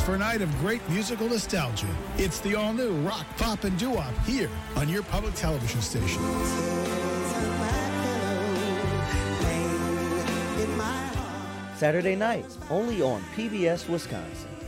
for a night of great musical nostalgia. It's the all-new rock, pop, and doo-wop here on your public television station. Saturday night, only on PBS Wisconsin.